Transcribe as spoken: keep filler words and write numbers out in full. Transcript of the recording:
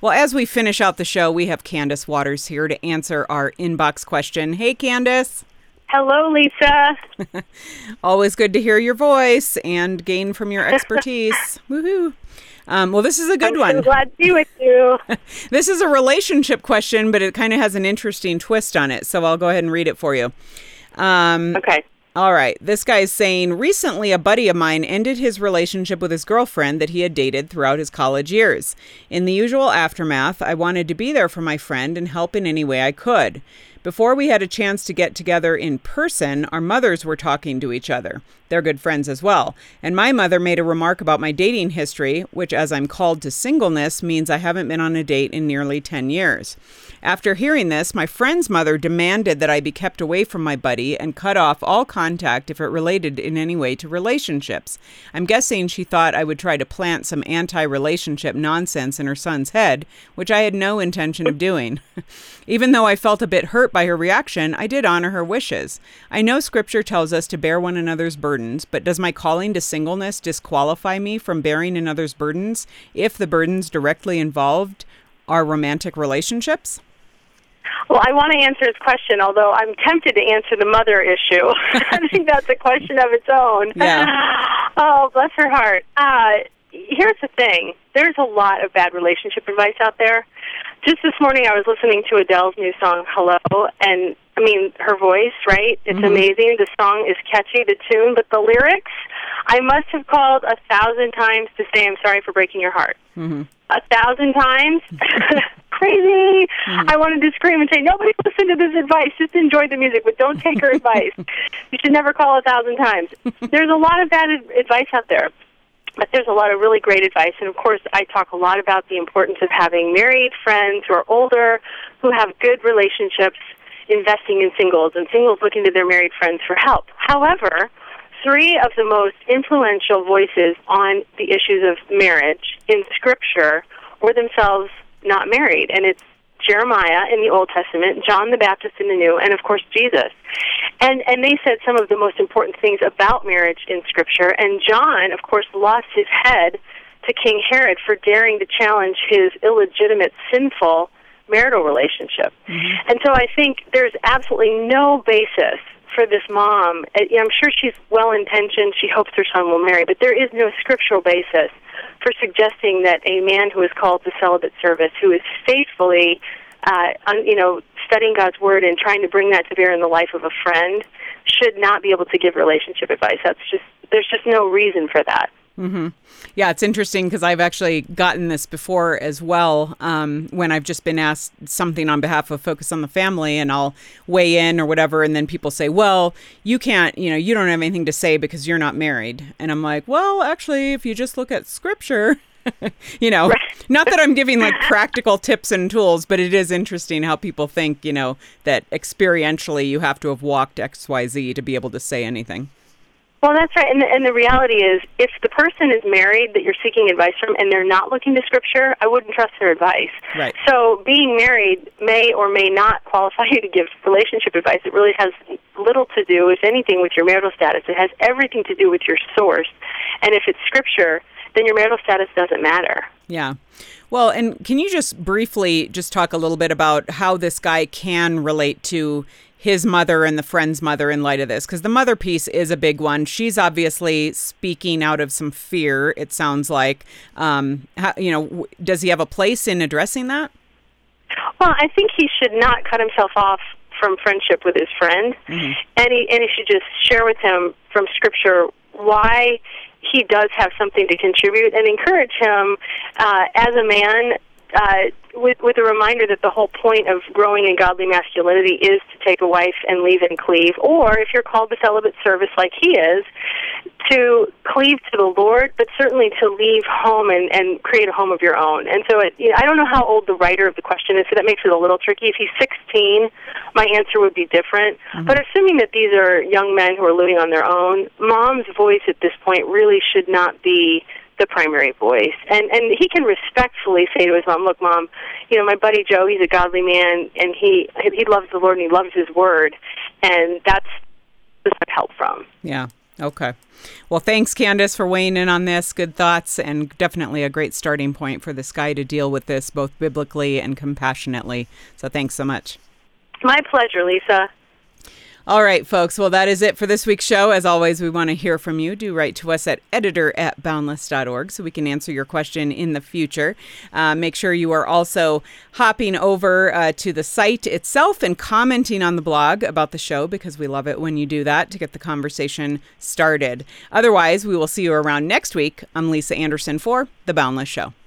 Well, as we finish out the show, we have Candace Waters here to answer our inbox question. Hey, Candace. Hello, Lisa. Always good to hear your voice and gain from your expertise. Woohoo. Um, well, this is a good I'm one. I'm glad to be with you. This is a relationship question, but it kind of has an interesting twist on it. So I'll go ahead and read it for you. Um, Okay. All right. This guy's saying, recently a buddy of mine ended his relationship with his girlfriend that he had dated throughout his college years. In the usual aftermath, I wanted to be there for my friend and help in any way I could. Before we had a chance to get together in person, our mothers were talking to each other. They're good friends as well. And my mother made a remark about my dating history, which, as I'm called to singleness, means I haven't been on a date in nearly ten years. After hearing this, my friend's mother demanded that I be kept away from my buddy and cut off all contact if it related in any way to relationships. I'm guessing she thought I would try to plant some anti-relationship nonsense in her son's head, which I had no intention of doing. Even though I felt a bit hurt by her reaction, I did honor her wishes. I know Scripture tells us to bear one another's burdens, but does my calling to singleness disqualify me from bearing another's burdens if the burdens directly involved are romantic relationships? Well, I want to answer his question, although I'm tempted to answer the mother issue. I think that's a question of its own. Yeah. Oh, bless her heart. Uh, here's the thing. There's a lot of bad relationship advice out there. Just this morning I was listening to Adele's new song, Hello, and, I mean, her voice, right? It's mm-hmm. amazing. The song is catchy, the tune, but the lyrics, I must have called a thousand times to say I'm sorry for breaking your heart. Mm-hmm. A thousand times? Crazy. Mm-hmm. I wanted to scream and say, nobody listen to this advice. Just enjoy the music, but don't take her advice. You should never call a thousand times. There's a lot of bad advice out there. But there's a lot of really great advice. And, of course, I talk a lot about the importance of having married friends who are older, who have good relationships, investing in singles, and singles looking to their married friends for help. However, three of the most influential voices on the issues of marriage in Scripture were themselves not married. And it's Jeremiah in the Old Testament, John the Baptist in the New, and, of course, Jesus. And and they said some of the most important things about marriage in Scripture. And John, of course, lost his head to King Herod for daring to challenge his illegitimate, sinful marital relationship. Mm-hmm. And so I think there's absolutely no basis for this mom. I'm sure she's well-intentioned. She hopes her son will marry, but there is no scriptural basis for suggesting that a man who is called to celibate service, who is faithfully, uh, un, you know, studying God's Word and trying to bring that to bear in the life of a friend, should not be able to give relationship advice. That's just there's just no reason for that. Mm-hmm. Yeah, it's interesting because I've actually gotten this before as well um, when I've just been asked something on behalf of Focus on the Family, and I'll weigh in or whatever, and then people say, well, you can't, you know, you don't have anything to say because you're not married. And I'm like, well, actually, if you just look at Scripture, you know, right. Not that I'm giving like practical tips and tools, but it is interesting how people think, you know, that experientially you have to have walked X Y Z to be able to say anything. Well, that's right. And the, and the reality is, if the person is married that you're seeking advice from and they're not looking to Scripture, I wouldn't trust their advice. Right. So being married may or may not qualify you to give relationship advice. It really has little to do, if anything, with your marital status. It has everything to do with your source. And if it's Scripture, then your marital status doesn't matter. Yeah. Well, and can you just briefly just talk a little bit about how this guy can relate to his mother and the friend's mother in light of this? Because the mother piece is a big one. She's obviously speaking out of some fear, it sounds like. Um, how, you know, w- does he have a place in addressing that? Well, I think he should not cut himself off from friendship with his friend. Mm-hmm. And he, and he should just share with him from Scripture why he does have something to contribute, and encourage him uh, as a man uh, with, with a reminder that the whole point of growing in godly masculinity is to take a wife and leave and cleave, or if you're called to celibate service like he is, to cleave to the Lord, but certainly to leave home and, and create a home of your own. And so it, you know, I don't know how old the writer of the question is, so that makes it a little tricky. If he's sixteen, my answer would be different. Mm-hmm. But assuming that these are young men who are living on their own, mom's voice at this point really should not be the primary voice. And and he can respectfully say to his mom, look, Mom, you know, my buddy Joe, he's a godly man, and he he loves the Lord and he loves his word, and that's where I help from. Yeah. Okay. Well, thanks, Candace, for weighing in on this. Good thoughts, and definitely a great starting point for this guy to deal with this both biblically and compassionately. So thanks so much. My pleasure, Lisa. All right, folks. Well, that is it for this week's show. As always, we want to hear from you. Do write to us at editor at boundless dot org so we can answer your question in the future. Uh, make sure you are also hopping over uh, to the site itself and commenting on the blog about the show, because we love it when you do that to get the conversation started. Otherwise, we will see you around next week. I'm Lisa Anderson for The Boundless Show.